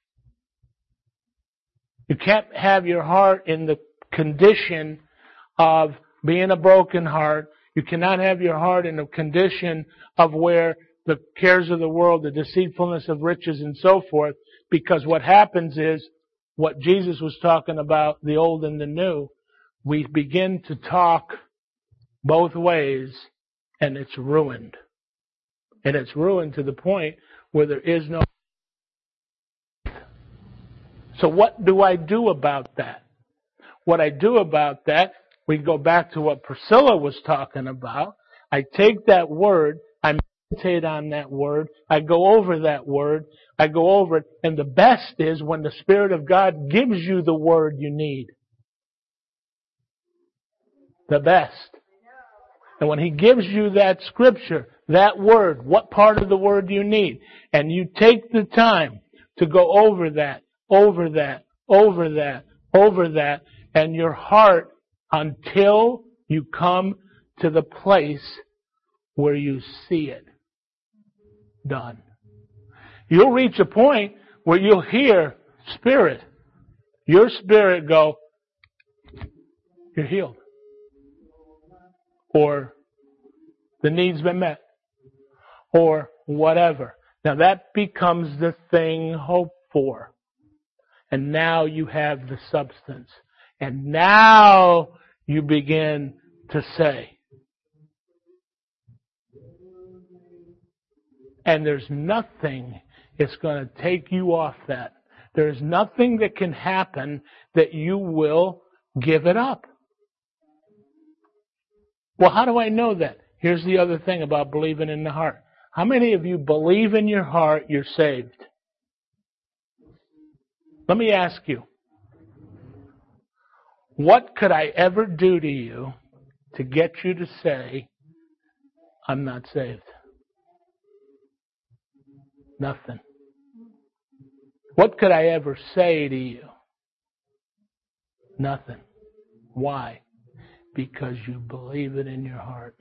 You can't have your heart in the condition of being a broken heart. You cannot have your heart in a condition of where the cares of the world, the deceitfulness of riches and so forth, because what happens is what Jesus was talking about, the old and the new, we begin to talk both ways and it's ruined. And it's ruined to the point where there is no. So what do I do about that? What I do about that, we go back to what Priscilla was talking about. I take that word, I meditate on that word, I go over that word, I go over it, and the best is when the Spirit of God gives you the word you need. The best. And when He gives you that scripture, that word, what part of the word you need, and you take the time to go over that, over that, over that, over that, and your heart, until you come to the place where you see it done. You'll reach a point where you'll hear Spirit, your spirit go, you're healed. Or the need's been met. Or whatever. Now that becomes the thing hoped for. And now you have the substance. And now you begin to say. And there's nothing that's going to take you off that. There's nothing that can happen that you will give it up. Well, how do I know that? Here's the other thing about believing in the heart. How many of you believe in your heart you're saved? Let me ask you. What could I ever do to you to get you to say, I'm not saved? Nothing. What could I ever say to you? Nothing. Why? Because you believe it in your heart.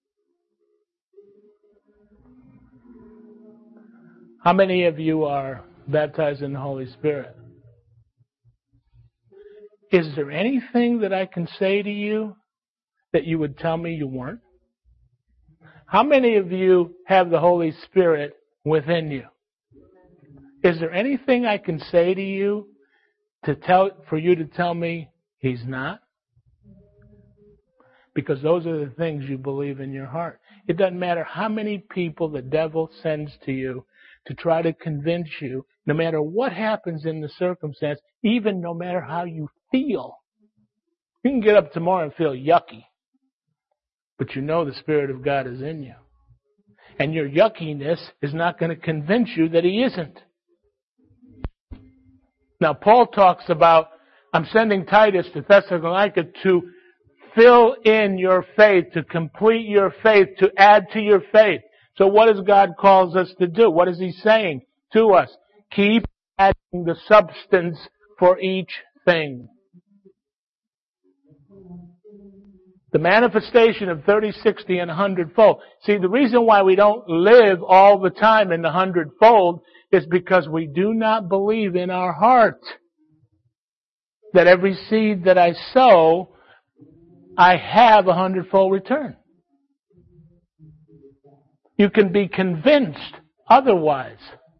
How many of you are baptized in the Holy Spirit? Is there anything that I can say to you that you would tell me you weren't? How many of you have the Holy Spirit within you? Is there anything I can say to you to tell for you to tell me He's not? Because those are the things you believe in your heart. It doesn't matter how many people the devil sends to you to try to convince you, no matter what happens in the circumstance, even no matter how you feel. You can get up tomorrow and feel yucky, but you know the Spirit of God is in you. And your yuckiness is not going to convince you that He isn't. Now, Paul talks about, I'm sending Titus to Thessalonica to fill in your faith, to complete your faith, to add to your faith. So what does God calls us to do? What is He saying to us? Keep adding the substance for each thing. The manifestation of thirty, sixty, and one hundred fold. See, the reason why we don't live all the time in the hundred fold is because we do not believe in our heart that every seed that I sow, I have a hundredfold return. You can be convinced otherwise.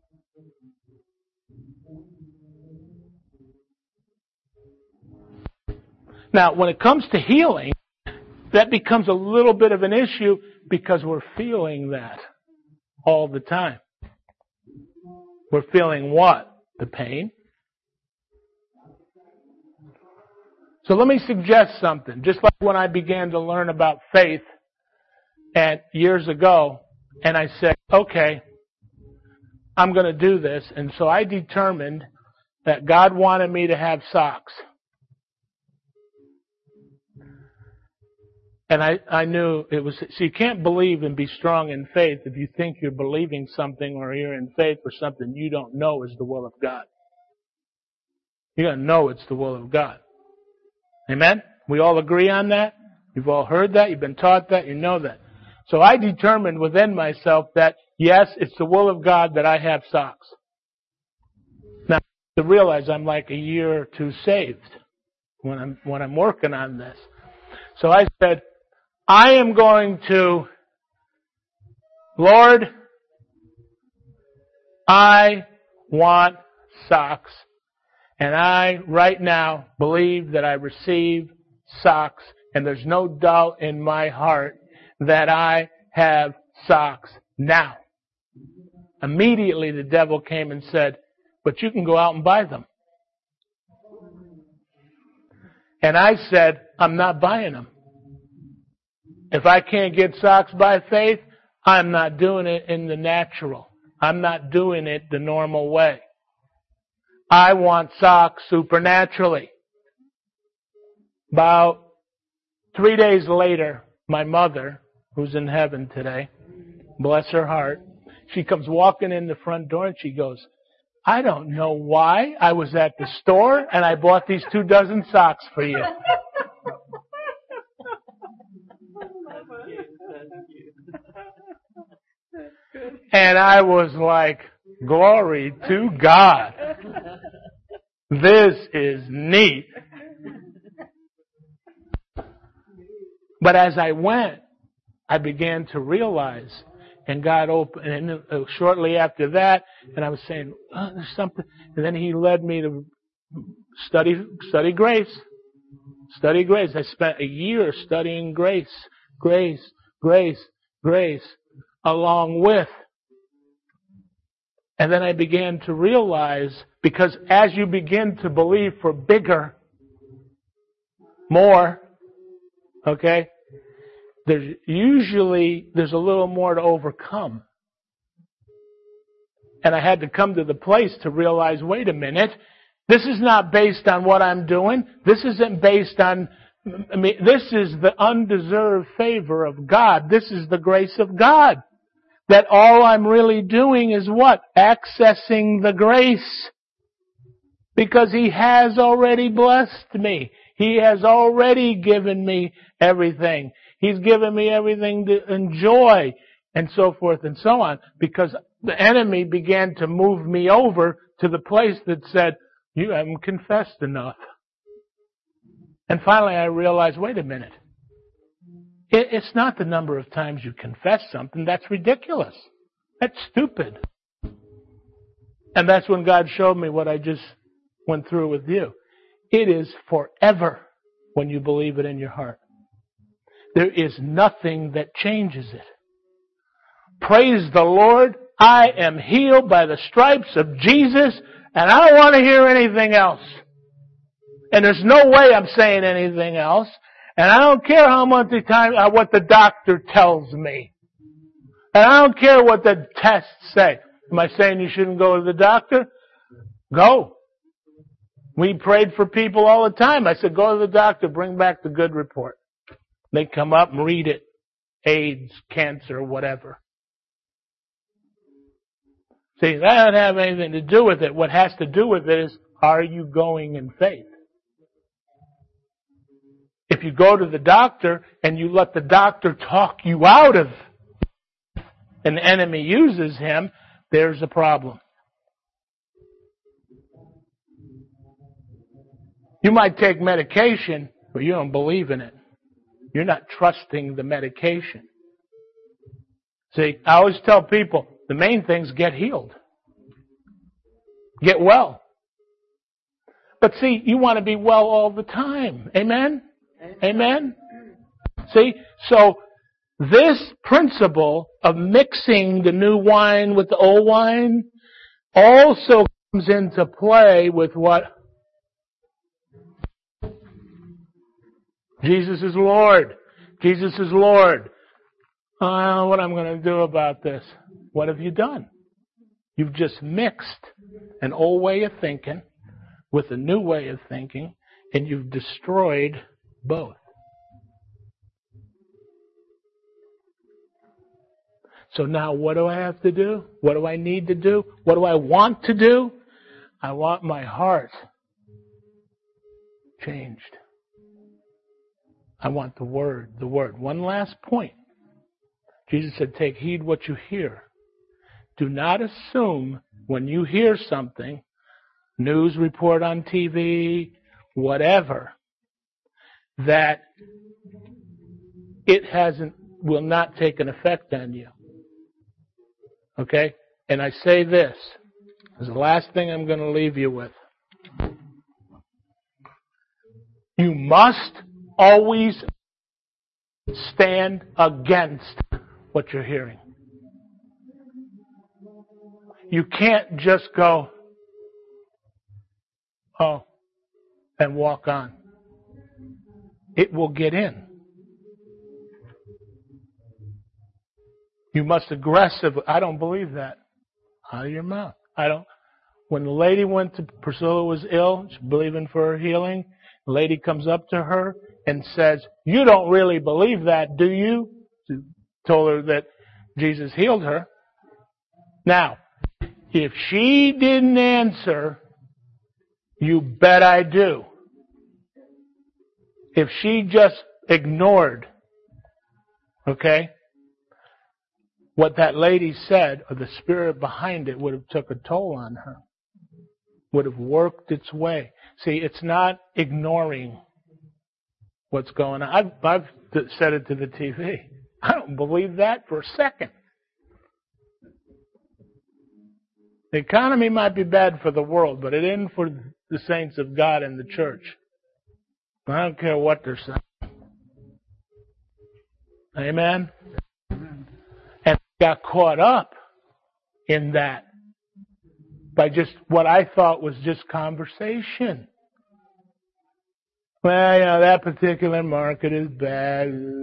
Now, when it comes to healing, that becomes a little bit of an issue because we're feeling that all the time. We're feeling what? The pain. So let me suggest something. Just like when I began to learn about faith and years ago, and I said, okay, I'm going to do this. And so I determined that God wanted me to have socks. And I, I knew it was, so you can't believe and be strong in faith if you think you're believing something or you're in faith for something you don't know is the will of God. You gotta know it's the will of God. Amen? We all agree on that? You've all heard that, you've been taught that, you know that. So I determined within myself that, yes, it's the will of God that I have socks. Now, to realize I'm like a year or two saved when I'm, when I'm working on this. So I said, I am going to, Lord, I want socks. And I, right now, believe that I receive socks. And there's no doubt in my heart that I have socks now. Immediately the devil came and said, but you can go out and buy them. And I said, I'm not buying them. If I can't get socks by faith, I'm not doing it in the natural. I'm not doing it the normal way. I want socks supernaturally. About three days later, my mother, who's in heaven today, bless her heart, she comes walking in the front door and she goes, I don't know why I was at the store and I bought these two dozen socks for you. And I was like, glory to God. This is neat. But as I went, I began to realize, and God opened, and shortly after that, and I was saying, oh, there's something, and then He led me to study, study grace. Study grace. I spent a year studying grace, grace, grace, grace, along with. And then I began to realize, because as you begin to believe for bigger, more, okay, there's usually, there's a little more to overcome. And I had to come to the place to realize, wait a minute, this is not based on what I'm doing. This isn't based on, I mean, this is the undeserved favor of God. This is the grace of God. That all I'm really doing is what? Accessing the grace. Because He has already blessed me. He has already given me everything. He's given me everything to enjoy, and so forth and so on. Because the enemy began to move me over to the place that said, you haven't confessed enough. And finally I realized, wait a minute. It's not the number of times you confess something. That's ridiculous. That's stupid. And that's when God showed me what I just went through with you. It is forever when you believe it in your heart. there is nothing that changes it. Praise the Lord, I am healed by the stripes of Jesus, and I don't want to hear anything else. And there's no way I'm saying anything else. And I don't care how much the time, uh, what the doctor tells me. And I don't care what the tests say. Am I saying you shouldn't go to the doctor? Go. We prayed for people all the time. I said, go to the doctor, bring back the good report. They come up and read it. AIDS, cancer, whatever. See, that doesn't have anything to do with it. What has to do with it is, are you going in faith? If you go to the doctor and you let the doctor talk you out of, and the enemy uses him, there's a problem. You might take medication, but you don't believe in it. You're not trusting the medication. See, I always tell people, the main thing is get healed. Get well. But see, you want to be well all the time. Amen? Amen? See, so this principle of mixing the new wine with the old wine also comes into play with what? Jesus is Lord. Jesus is Lord. Uh, what I'm going to do about this? What have you done? You've just mixed an old way of thinking with a new way of thinking, and you've destroyed both. So now what do I have to do? What do I need to do? What do I want to do? I want my heart changed. I want the Word, the Word. One last point. Jesus said, take heed what you hear. Do not assume when you hear something, news report on T V, whatever, that it hasn't, will not take an effect on you. Okay? And I say this, as the last thing I'm going to leave you with. You must always stand against what you're hearing. You can't just go, oh, and walk on. It will get in. You must aggressively, I don't believe that. Out of your mouth. I don't. When the lady went to, Priscilla was ill, she's believing for her healing. The lady comes up to her and says, you don't really believe that, do you? She told her that Jesus healed her. Now, if she didn't answer, you bet I do. If she just ignored, okay, what that lady said, or the spirit behind it would have took a toll on her. Would have worked its way. See, it's not ignoring what's going on. I've, I've said it to the T V. I don't believe that for a second. The economy might be bad for the world, but it isn't for the saints of God and the church. I don't care what they're saying. Amen? And I got caught up in that by just what I thought was just conversation. Well, you know, that particular market is bad.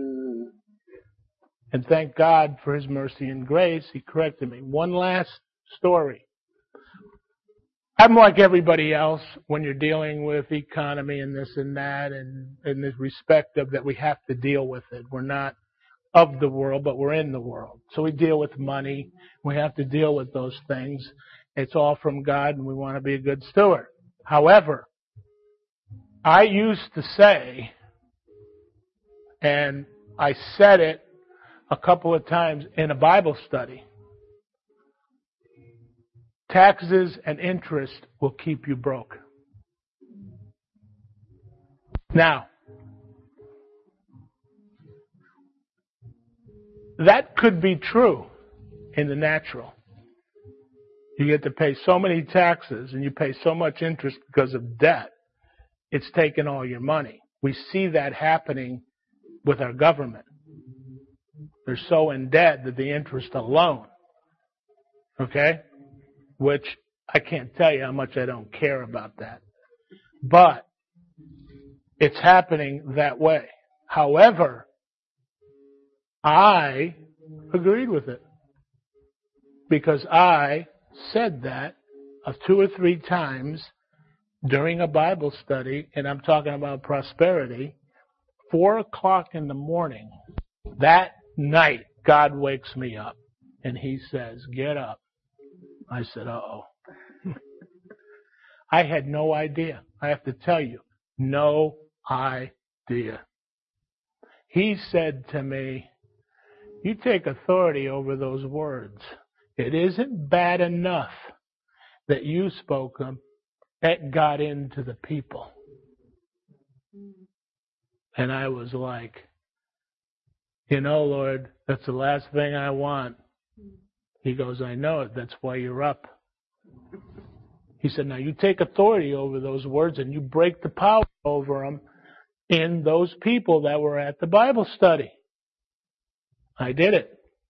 And thank God for His mercy and grace, He corrected me. One last story. I'm like everybody else when you're dealing with economy and this and that, and in the respect of that we have to deal with it. We're not of the world, but we're in the world. So we deal with money. We have to deal with those things. It's all from God, and we want to be a good steward. However, I used to say, and I said it a couple of times in a Bible study, taxes and interest will keep you broke. Now, that could be true in the natural. You get to pay so many taxes and you pay so much interest because of debt. It's taken all your money. We see that happening with our government. They're so in debt that the interest alone, okay, which I can't tell you how much I don't care about that. But it's happening that way. However, I agreed with it because I said that uh, two or three times during a Bible study, and I'm talking about prosperity, four o'clock in the morning, that night, God wakes me up and he says, get up. I said, uh-oh. I had no idea. I have to tell you, no idea. He said to me, you take authority over those words. It isn't bad enough that you spoke them. It got into the people. And I was like, you know, Lord, that's the last thing I want. He goes, I know it. That's why you're up. He said, now you take authority over those words and you break the power over them in those people that were at the Bible study. I did it.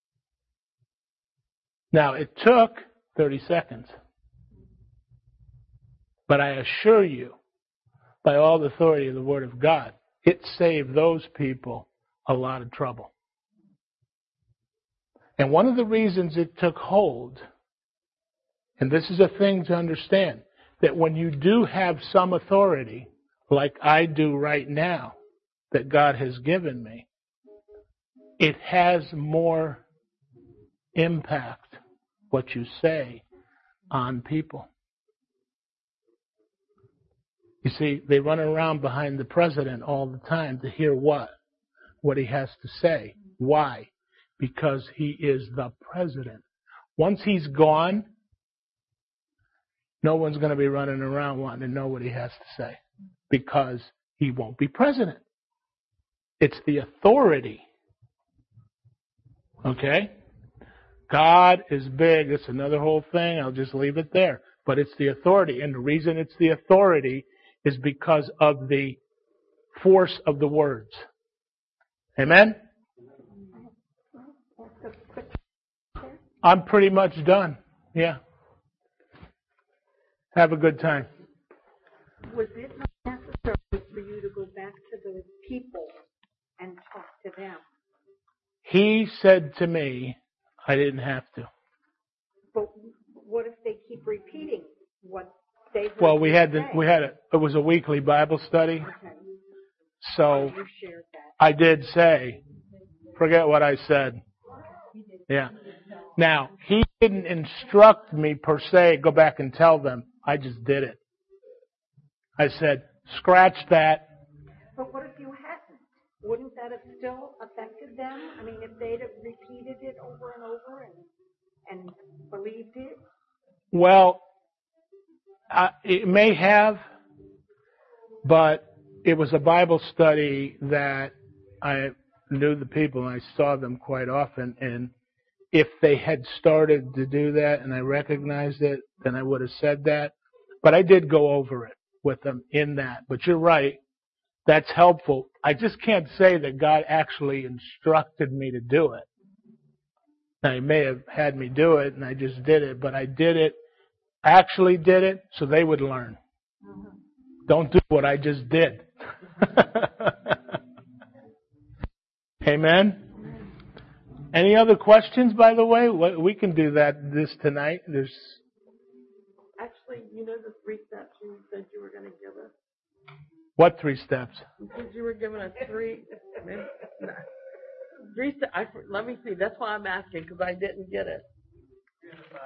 Now, it took thirty seconds. But I assure you, by all the authority of the Word of God, it saved those people a lot of trouble. And one of the reasons it took hold, and this is a thing to understand, that when you do have some authority, like I do right now, that God has given me, it has more impact, what you say, on people. You see, they run around behind the president all the time to hear what? What he has to say. Why? Because he is the president. Once he's gone, no one's going to be running around wanting to know what he has to say because he won't be president. It's the authority. Okay? God is big. It's another whole thing. I'll just leave it there. But it's the authority. And the reason it's the authority is because of the force of the words. Amen? I'm pretty much done. Yeah. Have a good time. Was it not necessary for you to go back to those people and talk to them? He said to me, I didn't have to. But what if they keep repeating what they heard Well, we you had the, say? we had a, it was a weekly Bible study. Okay. So You shared that. I did say, forget what I said. Yeah. Now, he didn't instruct me per se, go back and tell them. I just did it. I said, scratch that. But what if you hadn't? Wouldn't that have still affected them? I mean, if they'd have repeated it over and over and, and believed it? Well, I, it may have, but it was a Bible study that I knew the people and I saw them quite often. And if they had started to do that and I recognized it, then I would have said that. But I did go over it with them in that. But you're right. That's helpful. I just can't say that God actually instructed me to do it. Now, He may have had me do it and I just did it, but I did it, actually did it so they would learn. Don't do what I just did. Amen? Any other questions, by the way? We can do that this tonight. There's Actually, you know the three steps you said you were going to give us? What three steps? You said you were giving us three, maybe, no. three steps. Let me see. That's why I'm asking, because I didn't get it.